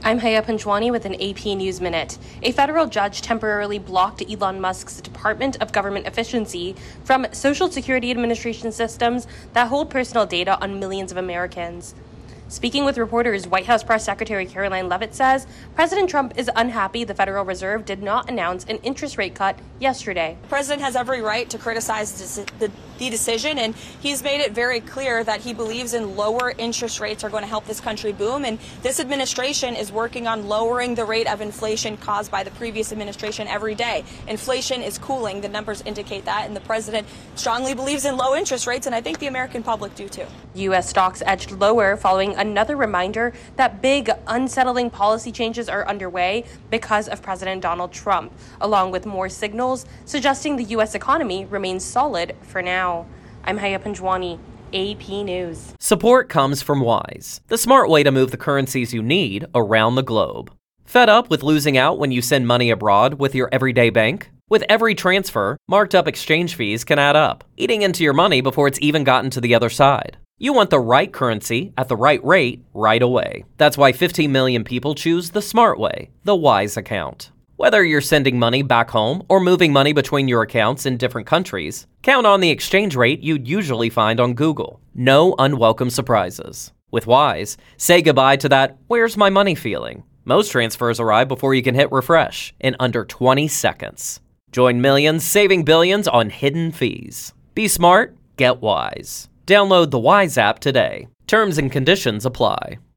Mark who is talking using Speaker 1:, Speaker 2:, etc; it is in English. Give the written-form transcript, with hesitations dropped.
Speaker 1: I'm Haya Panjwani with an AP News Minute. A federal judge temporarily blocked Elon Musk's Department of Government Efficiency from Social Security Administration systems that hold personal data on millions of Americans. Speaking with reporters, White House Press Secretary Caroline Leavitt says President Trump is unhappy the Federal Reserve did not announce an interest rate cut yesterday.
Speaker 2: The president has every right to criticize the decision, and he's made it very clear that he believes in lower interest rates are going to help this country boom, and this administration is working on lowering the rate of inflation caused by the previous administration every day. Inflation is cooling. The numbers indicate that, and the president strongly believes in low interest rates, and I think the American public do too.
Speaker 1: U.S. stocks edged lower following another reminder that big, unsettling policy changes are underway because of President Donald Trump, along with more signals suggesting the U.S. economy remains solid for now. I'm Haya Panjwani, AP News.
Speaker 3: Support comes from Wise, the smart way to move the currencies you need around the globe. Fed up with losing out when you send money abroad with your everyday bank? With every transfer, marked up exchange fees can add up, eating into your money before it's even gotten to the other side. You want the right currency at the right rate right away. That's why 15 million people choose the smart way, the Wise account. Whether you're sending money back home or moving money between your accounts in different countries, count on the exchange rate you'd usually find on Google. No unwelcome surprises. With Wise, say goodbye to that "where's my money" feeling. Most transfers arrive before you can hit refresh in under 20 seconds. Join millions saving billions on hidden fees. Be smart, get Wise. Download the Wise app today. Terms and conditions apply.